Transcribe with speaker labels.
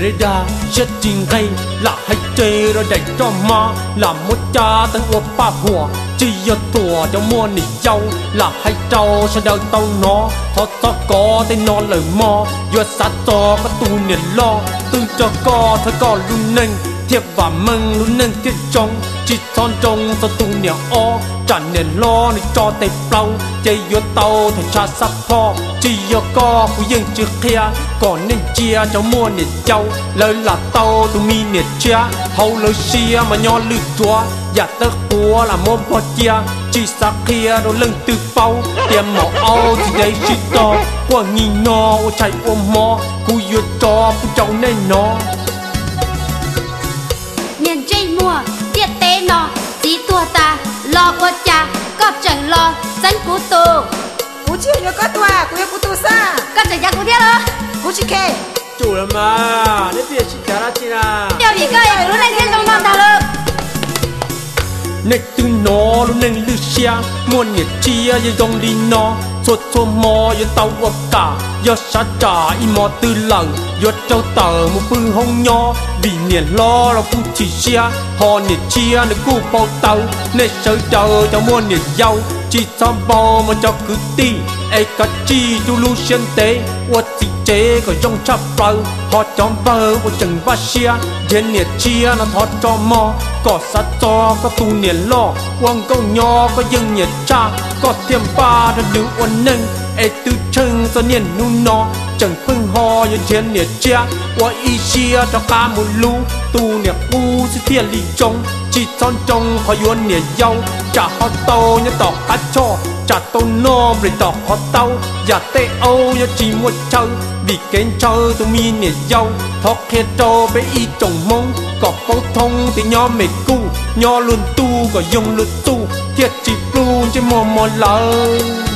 Speaker 1: đây đa chết trình gây là hay chơi rồi đẩy cho ma là một cha tăng uất ba hùa chỉ giờ tuổi cho mua nỉ châu là hay trâu sẽ đợi tao nó thoát to có tên nó lời mò vừa sát to có tu niệm lo tương cho co thôi có luôn nâng thiệp và mừng luôn nâng thiết trong chỉ thon trong tao tu niệm o chẳng nên lo để cho tay plau chơi vừa tao thì cha sắp pho chỉ giờ co của dân chưa kia còn nên chia cho mua nỉ châu lời là tao tu mi nỉ chia hậu lời xia mà nho lư chúa giả tớ của là môn bỏ chia chỉ sắc kia đôi lưng từ bao tiêm màu áo thì đây chỉ to qua nghi no chạy ôm mò cú yết cho cú cháu nên nó
Speaker 2: miền tây mùa tiết tế nó tí tua ta lo qua cha có chẳng lo danh cú tù
Speaker 3: cú chịu nhớ có tua cú yêu cú tu sa
Speaker 2: có chẳng ra cú thiết đó
Speaker 3: cú chỉ khe
Speaker 1: chủ là mà nếu bây giờ chỉ trả ra chi là
Speaker 2: điều gì cơ lúc này thiên trong non đào lơ
Speaker 1: nên từ nó lúc nên lưu xe muôn nhiệt chia giờ dòng đi nó suốt thua mò giờ tàu qua cả giờ sát trả im mò từ lần giờ trâu tờ một phương hông nho vì niềm lo là cú chỉ xe họ nhiệt chia để cú bao tàu nên sợ chờ cho muôn nhiệt giàu chỉ xong bao mà cho cứ ti ai cả chi tu lu xuyên tế uất chỉ chế có trong chắp bờ họ chọn bờ của chừng va xe trên nhiệt chia nó thoát cho mò có sát to có tu niệm lo quăng câu nho có dân nhiệt cha có thêm ba đã đứng uốn nâng ai từ chân cho niệm nu nó chẳng phân ho như trên nhiệt chia qua y chia cho cả một lũ tu niệm u sẽ thiên lý trong chỉ son trong họ yuan nhiệt giàu trả họ tàu như tỏ cá cho trả tàu no để tỏ họ tàu giả tê âu như chỉ một chơi vì kén chơi tu mi nhiệt giàu thoát hết trâu bé y trồng mông có phẫu thông thì nho mệt cu nho luôn tu có dùng luôn tu thiệt chỉ luôn trên mò mò lời